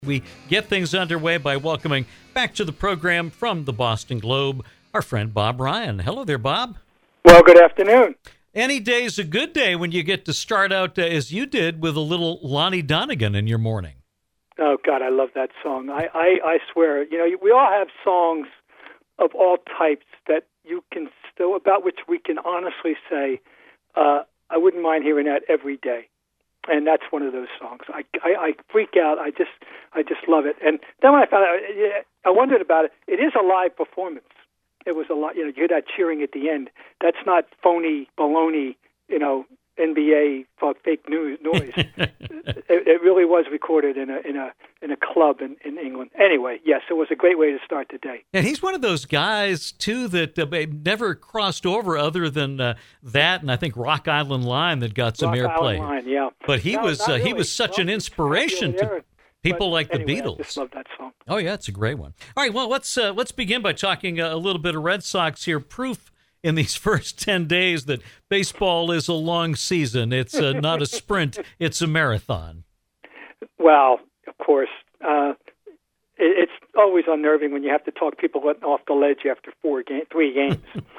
We get things underway by welcoming back to the program from the Boston Globe our friend Bob Ryan. Hello there, Bob. Well, good afternoon. Any day's a good day when you get to start out as you did with a little Lonnie Donegan in your morning. Oh, God, I love that song. I swear, we all have songs of all types that you can still, about which we can honestly say, I wouldn't mind hearing that every day. And that's one of those songs. I freak out. I just love it. And then when I found out, I wondered about it. It is a live performance. It was a lot. You hear that cheering at the end. That's not phony baloney. NBA fake noise. it really was recorded in a club in England. Anyway, yes, it was a great way to start the day. And he's one of those guys too that never crossed over other than that, and I think Rock Island Line that got some airplay. Rock Island Line, yeah. But he was such an inspiration to people like the Beatles. I just love that song. Oh yeah, it's a great one. All right, well let's begin by talking a little bit of Red Sox here. Proof in these first 10 days that baseball is a long season. It's not a sprint, it's a marathon. Well, of course. It's always unnerving when you have to talk people off the ledge after 3 games.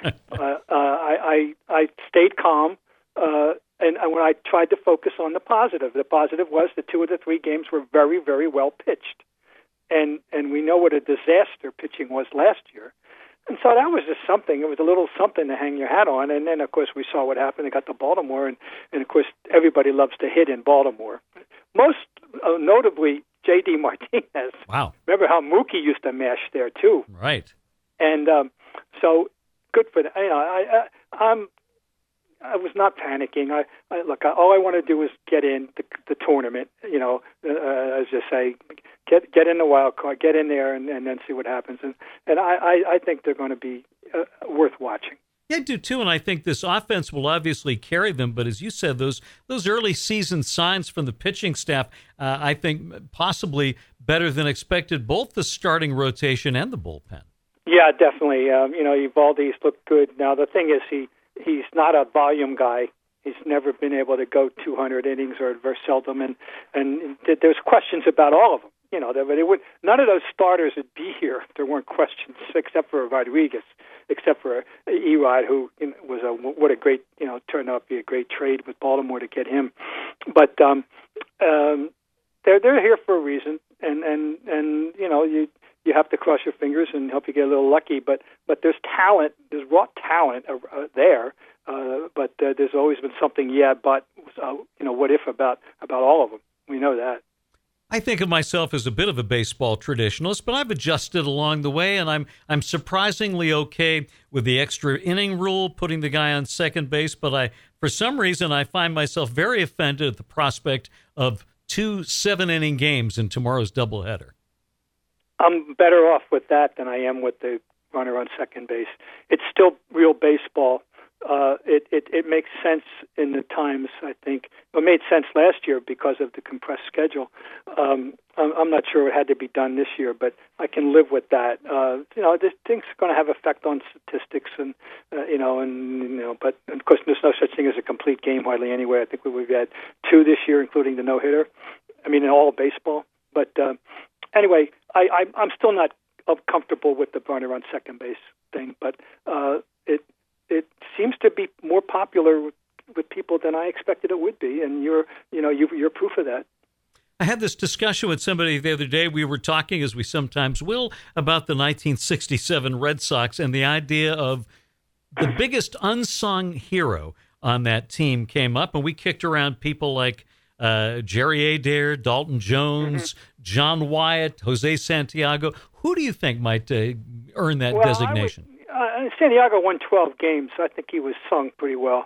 I stayed calm, and when I tried to focus on the positive was that 2 of the 3 games were very, very well pitched. And we know what a disaster pitching was last year. And so that was just something. It was a little something to hang your hat on. And then, of course, we saw what happened. They got to Baltimore, and of course, everybody loves to hit in Baltimore. Most notably, J.D. Martinez. Wow. Remember how Mookie used to mash there, too. Right. And so good for them. I was not panicking. All I want to do is get in the tournament, as you say, get in the wild card, get in there, and then see what happens. And I think they're going to be worth watching. Yeah, I do too, and I think this offense will obviously carry them. But as you said, those early season signs from the pitching staff, I think possibly better than expected, both the starting rotation and the bullpen. Yeah, definitely. Evaldi's looked good. Now the thing is, he's not a volume guy. He's never been able to go 200 innings or very seldom, and there's questions about all of them. None of those starters would be here if there weren't questions, except for Rodriguez, except for Erod, who was what a great, turned out to be a great trade with Baltimore to get him. But they're here for a reason, and you have to cross your fingers and hope you get a little lucky. But there's talent, there's raw talent there. But there's always been something, but what if about all of them? We know that. I think of myself as a bit of a baseball traditionalist, but I've adjusted along the way, and I'm surprisingly okay with the extra inning rule, putting the guy on second base. But for some reason, I find myself very offended at the prospect of 2 7-inning games in tomorrow's doubleheader. I'm better off with that than I am with the runner on second base. It's still real baseball. It makes sense in the times, I think. It made sense last year because of the compressed schedule. I'm not sure it had to be done this year, but I can live with that. This thing's going to have effect on statistics, but of course there's no such thing as a complete game hardly anywhere. I think we've had 2 this year, including the no-hitter. In all of baseball. But anyway, I'm still not comfortable with the runner on second base thing, but it seems to be more popular with people than I expected it would be, and you're proof of that. I had this discussion with somebody the other day. We were talking, as we sometimes will, about the 1967 Red Sox and the idea of the biggest unsung hero on that team came up, and we kicked around people like Jerry Adair, Dalton Jones, John Wyatt, Jose Santiago. Who do you think might earn that designation? Santiago won 12 games. So I think he was sung pretty well.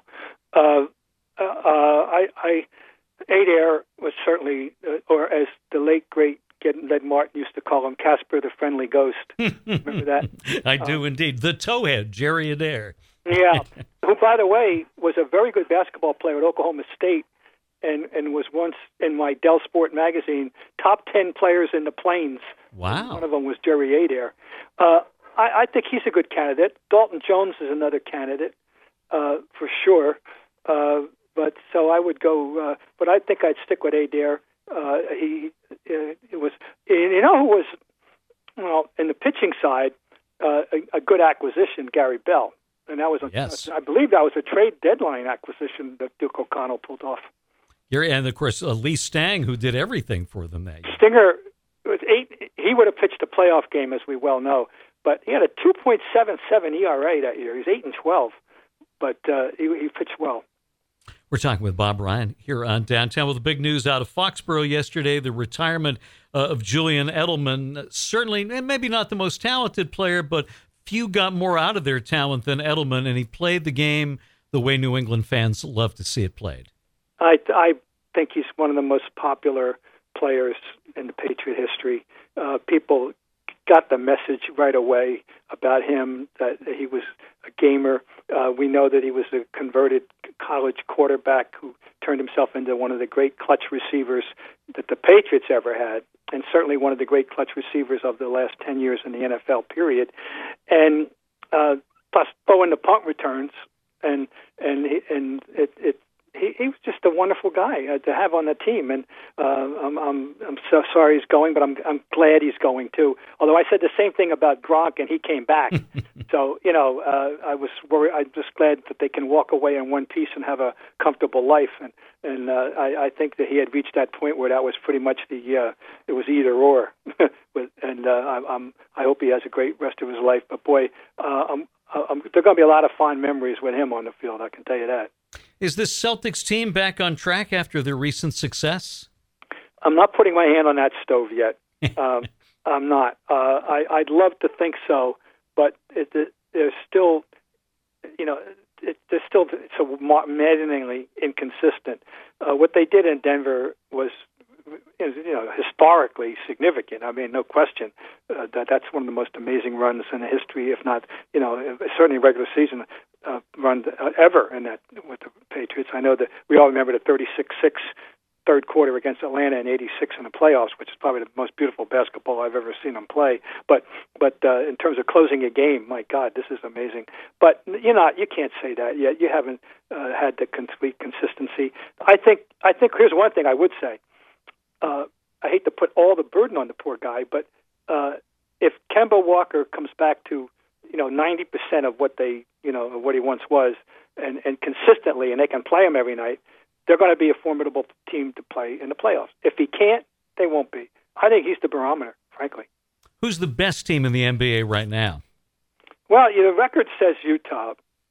Adair was certainly, or as the late great Ned Martin used to call him, Casper the Friendly Ghost. Remember that? I do indeed. The towhead, Jerry Adair. Yeah, who, by the way, was a very good basketball player at Oklahoma State, and was once in my Dell Sport magazine top 10 players in the Plains. Wow. One of them was Jerry Adair. I think he's a good candidate. Dalton Jones is another candidate for sure. But so I would go. But I think I'd stick with Adair. It was, you know, who was, well, in the pitching side, a good acquisition, Gary Bell. And that was, I believe that was a trade deadline acquisition that Duke O'Connell pulled off. And, of course, Lee Stang, who did everything for them that year. Stinger was 8. He would have pitched a playoff game, as we well know. But he had a 2.77 ERA that year. He was 8-12. But he pitched well. We're talking with Bob Ryan here on Downtown. With the big news out of Foxborough yesterday, the retirement of Julian Edelman. Certainly, and maybe not the most talented player, but few got more out of their talent than Edelman, and he played the game the way New England fans love to see it played. I think he's one of the most popular players in the Patriot history. People got the message right away about him, that he was a gamer. We know that he was a converted college quarterback who turned himself into one of the great clutch receivers that the Patriots ever had, and certainly one of the great clutch receivers of the last 10 years in the NFL period. And plus throwing the punt returns, and he was just a wonderful guy to have on the team, and I'm so sorry he's going, but I'm glad he's going too. Although I said the same thing about Gronk, and he came back. So I was worried. I'm just glad that they can walk away in one piece and have a comfortable life, and I think that he had reached that point where that was pretty much it was either or. And I hope he has a great rest of his life. But boy, there are going to be a lot of fond memories with him on the field. I can tell you that. Is this Celtics team back on track after their recent success? I'm not putting my hand on that stove yet. I'm not. I'd love to think so, but there's still, they're still so maddeningly inconsistent. What they did in Denver was, historically significant. I mean, no question. That's one of the most amazing runs in the history, if not, certainly regular season run ever in that with the Patriots. I know that we all remember the 36-6 third quarter against Atlanta in '86 in the playoffs, which is probably the most beautiful basketball I've ever seen them play. But in terms of closing a game, my God, this is amazing. But you can't say that yet. You haven't had the complete consistency. I think here's one thing I would say. I hate to put all the burden on the poor guy, but if Kemba Walker comes back to 90% of what of what he once was, and consistently, and they can play him every night, they're going to be a formidable team to play in the playoffs. If he can't, they won't be. I think he's the barometer, frankly. Who's the best team in the NBA right now? Well, the record says Utah,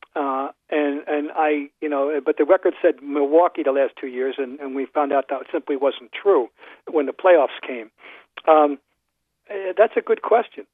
and I, but the record said Milwaukee the last 2 years, and we found out that simply wasn't true when the playoffs came. That's a good question.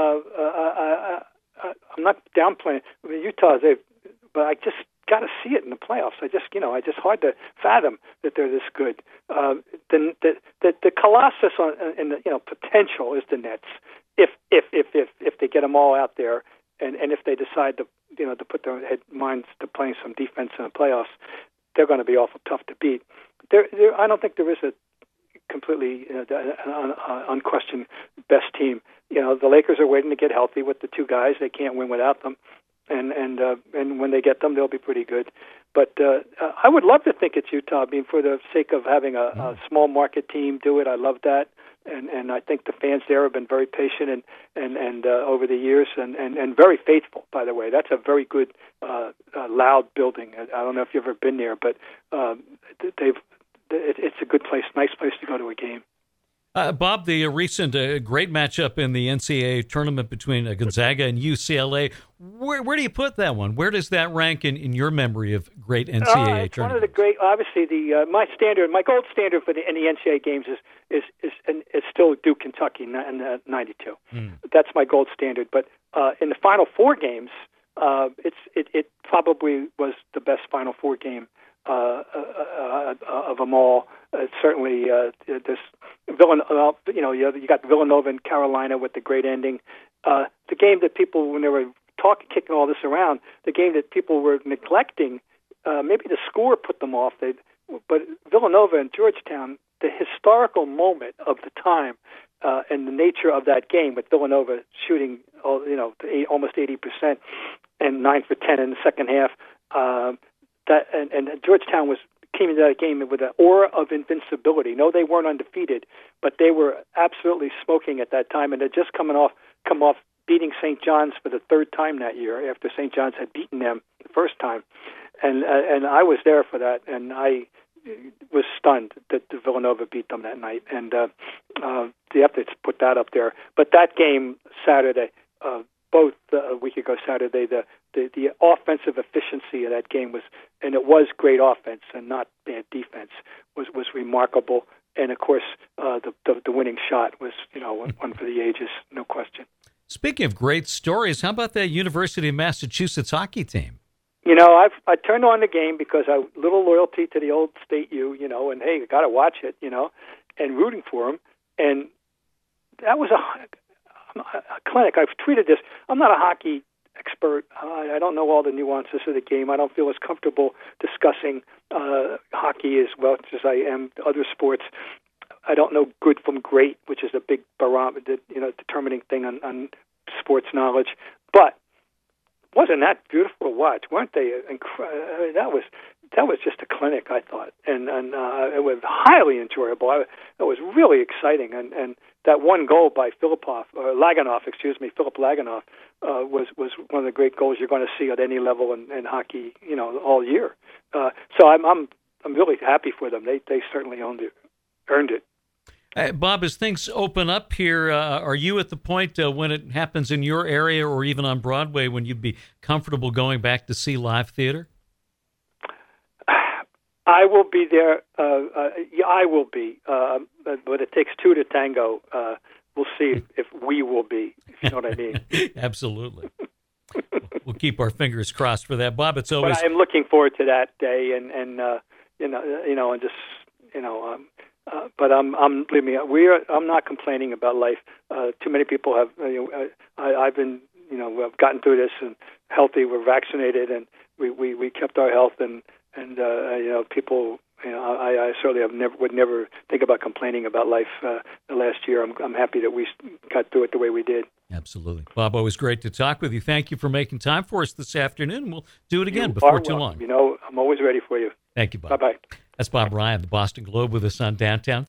I'm not downplaying. I mean, Utah, but I just got to see it in the playoffs. I just hard to fathom that they're this good. The colossus in the potential is the Nets. If they get them all out there, and if they decide to put their minds to playing some defense in the playoffs, they're going to be awful tough to beat. I don't think there is a completely unquestioned best team. The Lakers are waiting to get healthy with the two guys. They can't win without them, and when they get them, they'll be pretty good. But I would love to think it's Utah. I mean, for the sake of having a small market team do it, I love that, and I think the fans there have been very patient and over the years and very faithful. By the way, that's a very good loud building. I don't know if you've ever been there, but it's a good place, nice place to go to a game. Bob, the recent great matchup in the NCAA tournament between Gonzaga and UCLA, where do you put that one? Where does that rank in your memory of great NCAA tournaments? One of the great, obviously, my gold standard for in the NCAA games is still Duke, Kentucky, in '92. That's my gold standard. But in the Final Four games, it probably was the best Final Four game of them all. Certainly, this Villanova. You got Villanova and Carolina with the great ending. The game that people, when they were kicking all this around, the game that people were neglecting. Maybe the score put them off. But Villanova and Georgetown, the historical moment of the time, and the nature of that game, with Villanova shooting, almost 80% and 9 for 10 in the second half. And Georgetown was team in that game with an aura of invincibility. No, they weren't undefeated, but they were absolutely smoking at that time, and they'd just come off beating St. John's for the third time that year after St. John's had beaten them the first time. And I was there for that, and I was stunned that Villanova beat them that night. And you have to put that up there. But that game Saturday, both a week ago Saturday, the offensive efficiency of that game was, and it was great offense and not bad defense, was remarkable. And of course, the winning shot was one for the ages, no question. Speaking of great stories, how about that University of Massachusetts hockey team? I turned on the game because I little loyalty to the old State U, and hey, you got to watch it, and rooting for them. And that was a clinic. I've tweeted this. I'm not a hockey expert. I don't know all the nuances of the game. I don't feel as comfortable discussing hockey as well as I am other sports. I don't know good from great, which is a big barometer, determining thing on sports knowledge. But wasn't that beautiful to watch? Weren't they incredible? That was just a clinic, I thought, and it was highly enjoyable. It was really exciting, and that one goal by Philip Laganoff, was one of the great goals you're going to see at any level in hockey, all year. So I'm really happy for them. They certainly earned it. Bob, as things open up here, are you at the point when it happens in your area or even on Broadway when you'd be comfortable going back to see live theater? I will be there. I will be. But it takes two to tango. We'll see if we will be, if you know what I mean. Absolutely. We'll keep our fingers crossed for that, Bob. It's always. But I'm looking forward to that day, and just. But believe me, I'm not complaining about life. Too many people have. I've been, I've gotten through this and healthy. We're vaccinated, and we kept our health, and people. I certainly would never think about complaining about life. The last year, I'm happy that we got through it the way we did. Absolutely, Bob. Always great to talk with you. Thank you for making time for us this afternoon. We'll do it again before too long. I'm always ready for you. Thank you, Bob. Bye-bye. That's Bob Ryan, the Boston Globe, with us on Downtown.